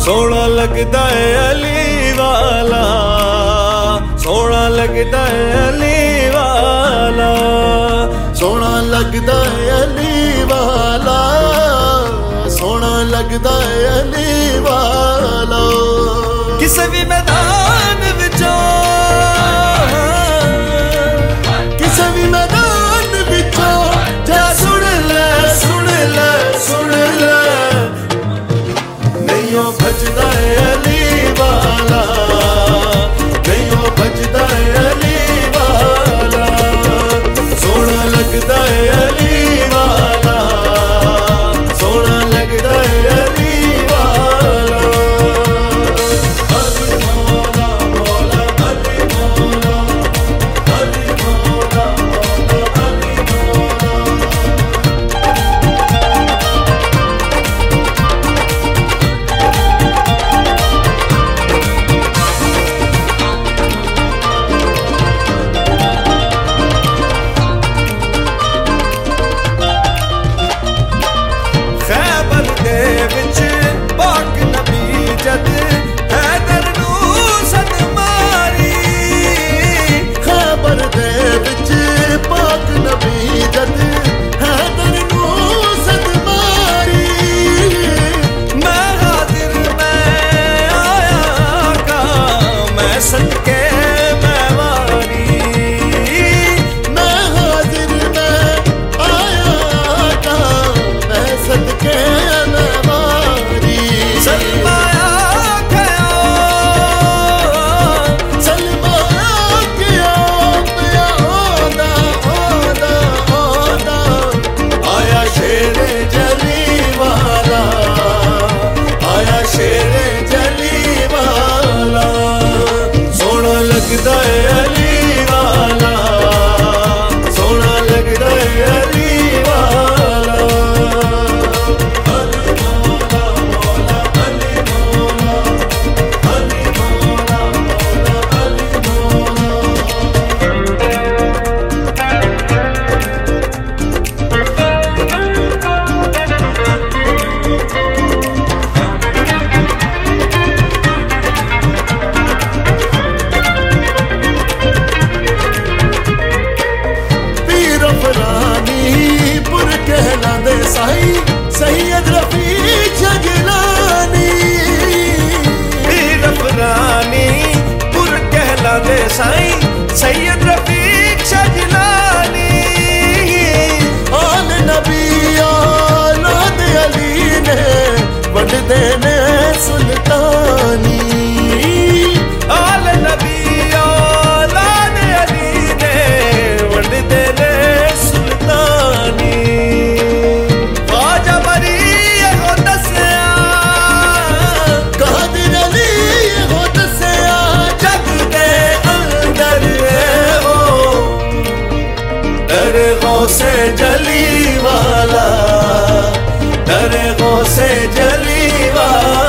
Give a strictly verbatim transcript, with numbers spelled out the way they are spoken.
सोना लगता है अली वाला, सोना लगता है अली वाला, सोना लगता है अली वाला, सोना लगता है अली वाला। किसी भी मैदान विचों, किसी भी मैदान विचों जा सुन ले सुन ले सुन ले, नहीं हो भजदा है अली वाला, नहीं हो भजदा है अली वाला। सोना लगता है अली वाला, सोना लगता है अली वाला। अली मौला मौला अली मौला, अली मौला मौला अली मौला। खैबर दे विच पाक नबी जद हैदर नूं सद मारी, खैबर दे विच पाक नबी जद हैदर नूं सद मारी। मैं हाजिर मैं आया का मैं सदके मैं वारी, मैं हाजिर मैं आया का मैं सदके मैं वारी। सलमाया खया सलमाया किया मैं आदा आदा आदा, आया शेरे जली वाला, आया शेरे जली वाला। सोना लगता है अली वाला, सोना लगता है अली वाला। अली मौला मौला अली मौला, अली मौला मौला अली मौला। पीर फलानी पुर कहलांदे साई सैयद रफीक जलानी। पीर फलानी पुर कहलांदे साई सैयद रफीक जलानी। आल नबी औलाद अली ने वंडदे ने सुल्तानी। आल नबी औलाद अली ने वंडदे ने सुल्तानी। ख्वाजा मरी हो दसिया, कादिर अली हो दसिया जग दे अंदर हो दरगों से जली वाला, दरगों से जली वाला।